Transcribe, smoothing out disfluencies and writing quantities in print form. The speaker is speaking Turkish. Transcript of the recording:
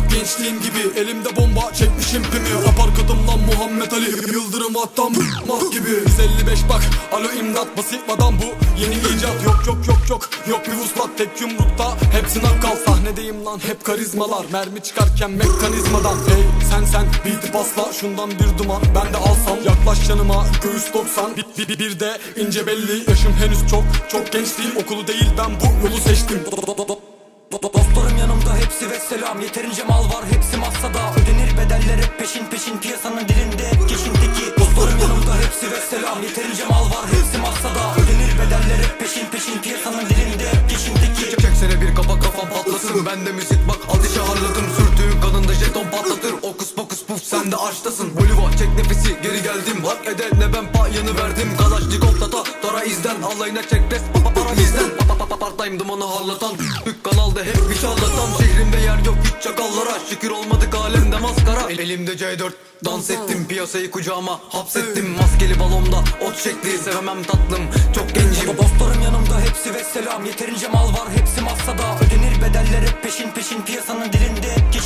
gençliğim gibi. Elimde bomba çekmişim pimi. Rap arkadım lan Muhammed Ali, Yıldırım attan mat gibi. 155 bak, alo imdat, basit adam bu yeni icat. Yok yok yok yok, yok bir vuslat, tek yumrukta hepsi nakal. Sahnedeyim lan hep karizmalar, mermi çıkarken mekanizmadan. Hey sen beat'i pasla, şundan bir duman ben de alsam. Yaklaş yanıma, göğüs 90, bir de ince belli. Yaşım henüz çok genç değil, okulu değil ben bu yolu seçtim. Dostlarım yanımda hepsi ve selam. Yeterince mal var hepsi masada. Ödenir bedeller hep peşin peşin, piyasanın dilinde hep geçindeki. Dostlarım yanımda hepsi ve selam. Yeterince mal var hepsi masada. Ödenir bedeller hep peşin peşin, piyasanın dilinde hep geçindeki. Çeksene bir kafa, kafam patlasın. Ben de müzik bak, ateşe harladım. Sürtüğün kanında jeton patlatır. Okus pokus puf, sen de aştasın. Bolivar çek nefesi, geri geldim. Hak edene ben payını verdim. Kalaşnikov tata, Dora izden. Alayına çek res, para bizden. Partayım dumanı harlatan. Türk kanalda hep bir şarlatan. Şehrimde yer yok hiç çakallara. Şükür olmadık alemde maskara. Elimde C4, dans ettim. Piyasayı kucağıma hapsettim. Maskeli balonda ot şekli, sevemem tatlım, çok gencim. Dostlarım yanımda hepsi ve selam. Yeterince mal var hepsi masada. Ödenir bedeller hep peşin peşin, piyasanın dilinde hep